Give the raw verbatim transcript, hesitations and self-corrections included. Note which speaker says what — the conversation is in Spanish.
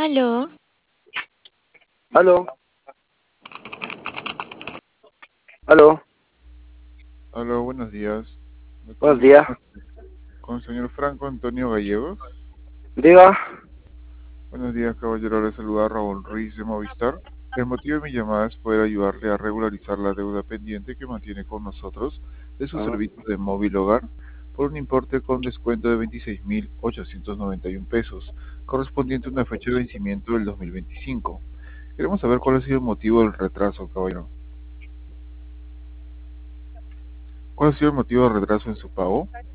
Speaker 1: Aló,
Speaker 2: Aló, aló,
Speaker 3: Hola, buenos días. Me
Speaker 2: buenos
Speaker 3: comunico
Speaker 2: días.
Speaker 3: con, con el señor Franco Antonio Gallegos.
Speaker 2: Diga,
Speaker 3: Buenos días, caballero. Le saluda Raúl Ruiz de Movistar. El motivo de mi llamada es poder ayudarle a regularizar la deuda pendiente que mantiene con nosotros de sus
Speaker 2: ah,
Speaker 3: servicios de móvil hogar por un importe con descuento de veintiséis mil ochocientos noventa y uno pesos, correspondiente a una fecha de vencimiento del dos mil veinticinco. Queremos saber cuál ha sido el motivo del retraso, caballero. ¿Cuál ha sido el motivo del retraso en su pago?